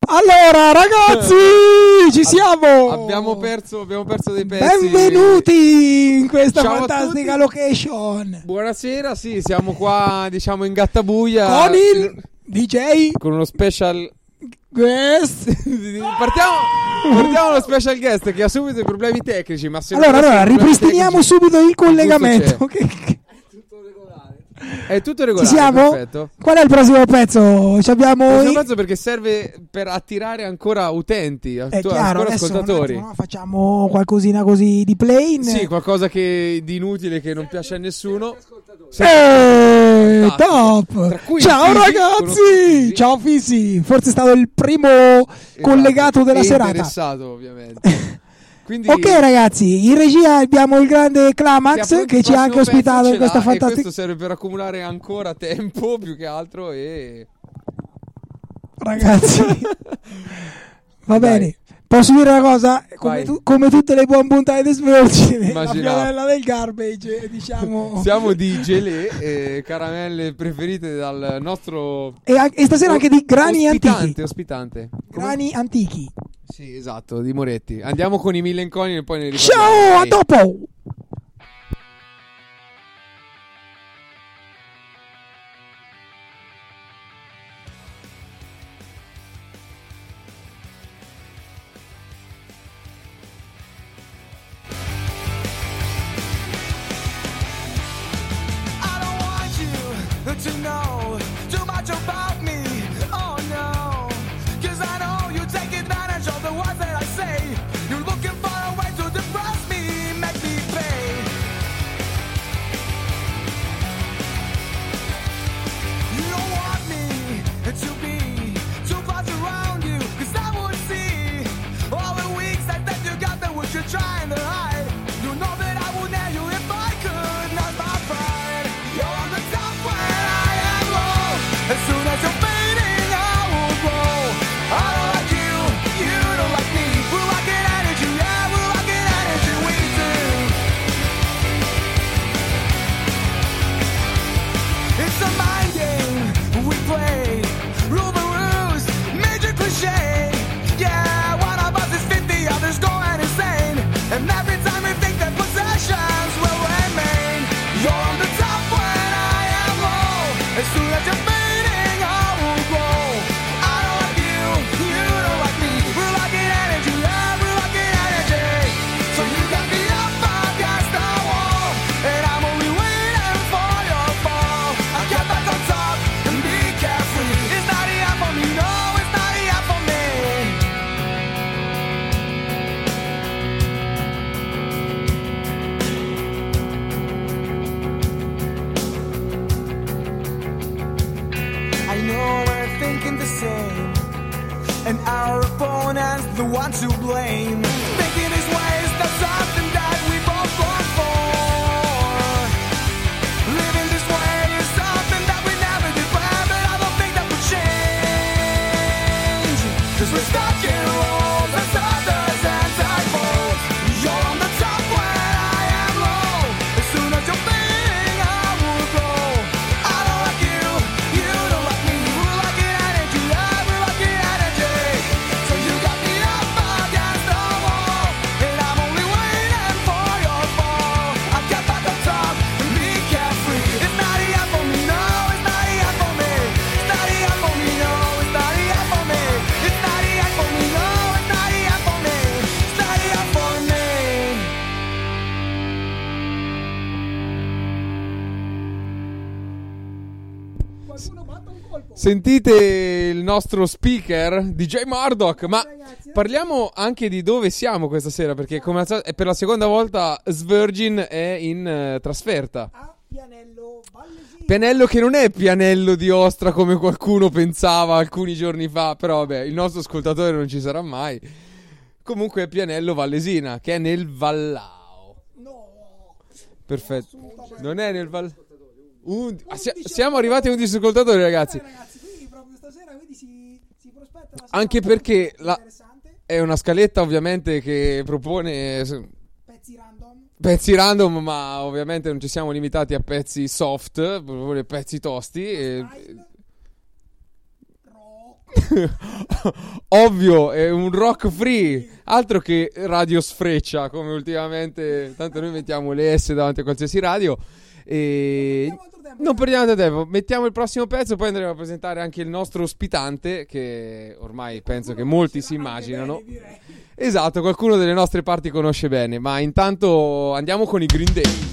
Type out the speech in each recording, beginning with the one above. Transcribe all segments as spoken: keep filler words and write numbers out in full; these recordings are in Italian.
Allora ragazzi, ci siamo. Abbiamo perso, abbiamo perso dei pezzi. Benvenuti in questa Ciao fantastica location. Buonasera, sì, siamo qua, diciamo, in Gattabuia con il D J, con uno special guest. Partiamo, partiamo allo special guest che ha subito i problemi tecnici. Ma se allora, non allora ripristiniamo tecnici, subito il collegamento. È tutto regolare. Ci siamo? Perfetto. Qual è il prossimo pezzo? Ci abbiamo Il prossimo i... pezzo perché serve per attirare ancora utenti, È chiaro, ancora adesso ascoltatori. un attimo, no? Facciamo qualcosina così di plain. Sì, qualcosa che di inutile che non piace a nessuno. Eh, top. Tra cui Ciao Fisi, ragazzi. Ciao Fisi. Forse è stato il primo esatto, collegato della e serata. Interessato, ovviamente. Quindi, ok ragazzi, in regia abbiamo il grande Climax che ci ha anche ospitato in questa fantastica. Questo serve per accumulare ancora tempo più che altro e ragazzi va Dai. bene. Posso dire una cosa? Come, tu, come tutte le buone puntate di Svergine, la fiorella del garbage, diciamo. Siamo di gelé, eh, caramelle preferite dal nostro e, e stasera anche di grani ospitante, antichi. Ospitante. Grani antichi. Sì, esatto, di Moretti. Andiamo con i mille inconi e poi ne riparliamo. Ciao, a dopo! To know too much about me, oh no, cause I know you take advantage of the words that I say. You're looking for a way to depress me, make me pay. You don't want me to be too close around you, cause I would see all the weak sides that you got that what you're trying to hide. You know that I would nail you if I could, not my pride. You're on the top when I am low. As soon as you're fading, I will grow. I don't like you, you don't like me. We're like an energy, yeah, we're like an energy, we do. It's a mind game we play. Rule the rules, major cliche. Yeah, one of us is fifty, others going insane. And every time we think that possessions will remain. You're on the top when I am low. As soon as you're fading, I will grow. I don't like you, you don't like me. We're like an energy, yeah, we're like an energy. So you got me up against the wall, and I'm only waiting for your fall. I get back on top and be carefree. It's not enough for me, no, it's not enough for me. I know we're thinking the same, and our opponent's the one to blame. Thinking his ways, that's something that we both long for. Living this way is something that we never did plan, but I don't think that would change. Cause we're stuck in roles and others and typos. You're on the top when I am low. As soon as you're fading, I will grow. I don't like you, you don't like me. We're like an energy, yeah, we're like an energy. So you got me up against the wall, and I'm only waiting for your fall. I get back on top and be carefree. It's not enough for me, no, it's not enough for me. It's not enough for me, no, it's not enough for me. It's not enough for me, no, it's not enough for me. It's not enough for me. Sentite il nostro speaker D J Murdoch, ma parliamo anche di dove siamo questa sera, perché come al solito, per la seconda volta Svergin è in eh, trasferta. A Pianello Vallesina. Pianello che non è Pianello di Ostra come qualcuno pensava alcuni giorni fa, però vabbè, il nostro ascoltatore non ci sarà mai. Comunque è Pianello Vallesina, che è nel Vallao. No. Perfetto. Non è nel Vallao. Un... Ah, si- siamo arrivati a undici ascoltatori, ragazzi. Eh, ragazzi, quindi proprio stasera quindi si, si prospetta una Anche serata perché la- interessante. è una scaletta ovviamente che propone Pezzi random. pezzi random, ma ovviamente non ci siamo limitati a pezzi soft, proprio pezzi tosti. E... Style. Rock. ovvio, è un rock free, altro che radio sfreccia come ultimamente, tanto noi mettiamo le S davanti a qualsiasi radio e non perdiamo altro tempo, mettiamo il prossimo pezzo, poi andremo a presentare anche il nostro ospitante che ormai penso che molti si immaginano. Esatto, qualcuno delle nostre parti conosce bene, ma intanto andiamo con i Green Day.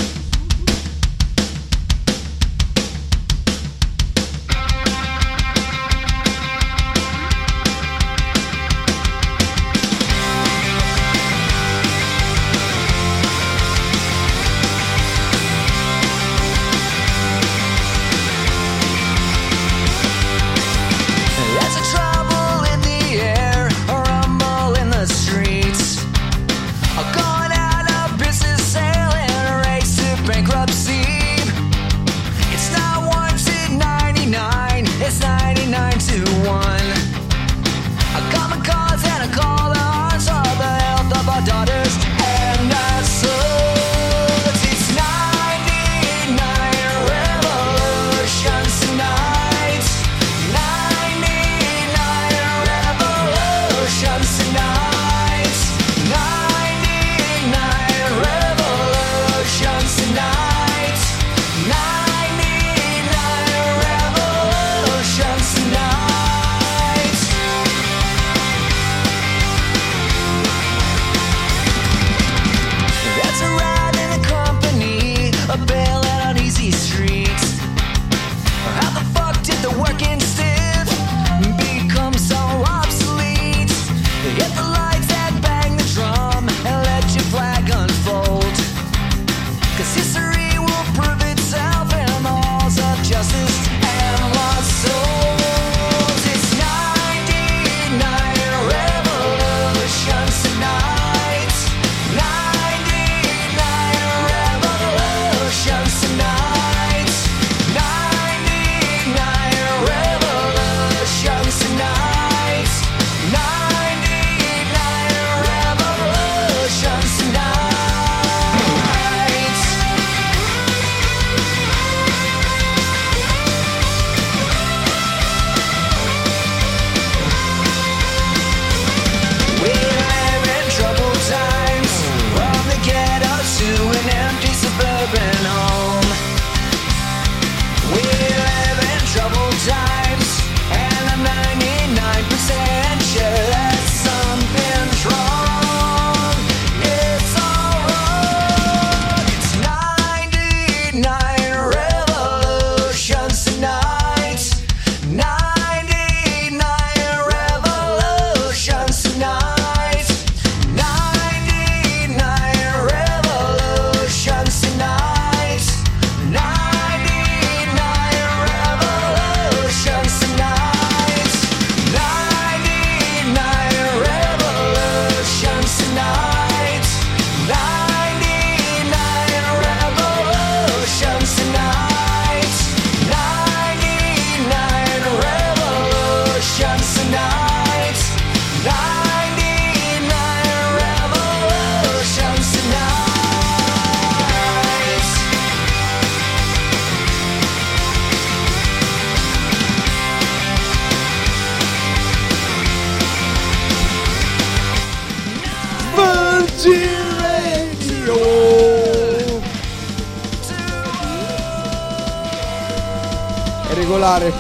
Regolare.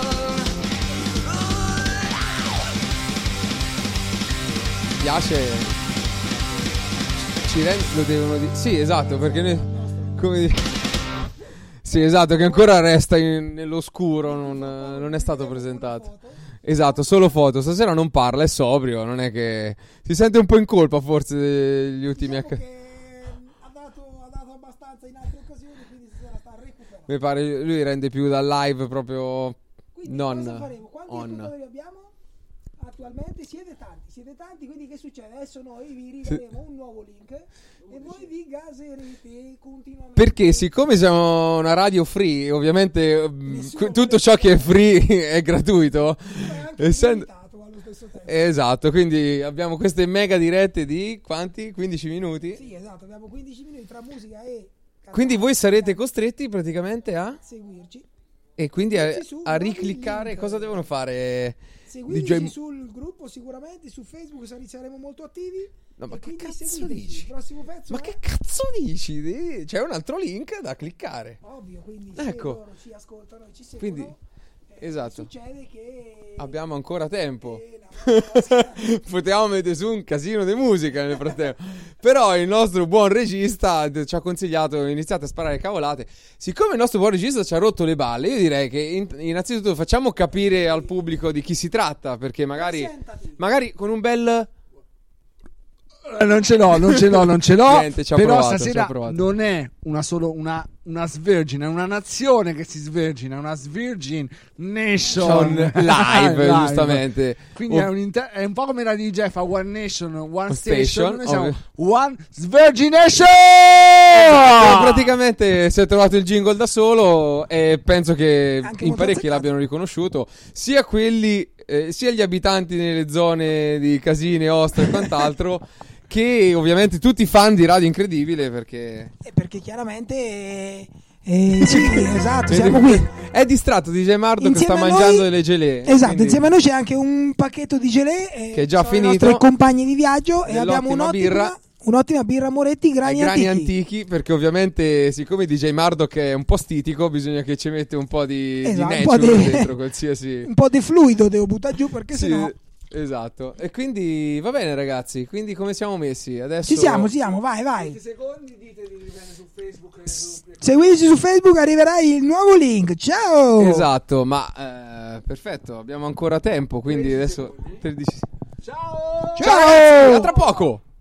Piace. Ci rende, lo devono dire. Sì, esatto, perché noi, come dire. Sì, esatto, che ancora resta in, nell'oscuro, non, non è stato presentato. Esatto, solo foto. Stasera non parla, è sobrio, non è che si sente un po' in colpa forse degli ultimi diciamo che ha dato, ha dato abbastanza in altre occasioni, quindi stasera sta recuperando. Mi pare lui rende più dal live proprio. Quindi non cosa faremo? Quanti on. ascoltatori abbiamo? Attualmente siete tanti, siete tanti, quindi che succede? Adesso noi vi ridaremo un nuovo link e voi vi gaserete continuamente. Perché siccome siamo una radio free, ovviamente mh, tutto ciò che è free è gratuito. Essendo... allo stesso tempo. Esatto, quindi abbiamo queste mega dirette di quanti? quindici minuti? Sì, esatto, abbiamo quindici minuti tra musica e quindi voi sarete costretti praticamente a seguirci e quindi a, su, a ricliccare. Cosa devono fare? Seguiteci D J... sul gruppo sicuramente, su Facebook saremo molto attivi. No, ma e che cazzo seguiteci. dici? Il prossimo pezzo Ma è... che cazzo dici? C'è un altro link da cliccare. Ovvio, quindi ecco. se loro ci ascoltano e ci seguono, Quindi, eh, esatto. succede che abbiamo ancora tempo. Eh, no, Potevamo mettere su un casino di musica nel frattempo. Però il nostro buon regista ci ha consigliato: iniziate a sparare cavolate. Siccome il nostro buon regista ci ha rotto le balle, io direi che in, innanzitutto facciamo capire al pubblico di chi si tratta, perché magari, magari con un bel... Non ce l'ho, non ce l'ho, non ce l'ho. Niente, ci ha però provato, stasera ci ha provato. non è una solo una, una svergina, è una nazione che si svergina, una Svirgin Nation live, live, giustamente. Quindi oh. è, un inter- è un po' come la D J fa One Nation, One Station, Station, noi siamo ovvio. One Svirgin Nation. Esatto, praticamente si è trovato il jingle da solo e penso che Anche in molto parecchi azzeccato. l'abbiano riconosciuto, sia quelli, eh, sia gli abitanti nelle zone di Casine, Ostra e quant'altro, che ovviamente tutti i fan di Radio Incredibile, perché Eh, perché chiaramente eh, eh, sì, esatto, siamo qui. è distratto D J Mardo che Insieme sta a mangiando noi- delle gelee. Esatto, quindi insieme a noi c'è anche un pacchetto di gelée eh, Che è già sono i finito. nostri compagni di viaggio e Dell'ottima abbiamo un'ottima birra. un'ottima birra Moretti ai grani, grani antichi. antichi, perché ovviamente siccome D J Mardo che è un po' stitico, bisogna che ci mette un po' di, Esatto, di un po' nature di- dentro qualsiasi... Un po' di fluido devo buttare giù perché Sì, sennò esatto. E quindi va bene ragazzi, quindi come siamo messi? Adesso ci siamo, ci siamo, vai, vai. secondi dite di rimanere su Facebook e su... Seguiteci su Facebook, arriverà il nuovo link. Ciao. Esatto, ma eh, perfetto, abbiamo ancora tempo, quindi adesso tredici... Ciao! Ciao. Ciao ragazzi, a tra poco.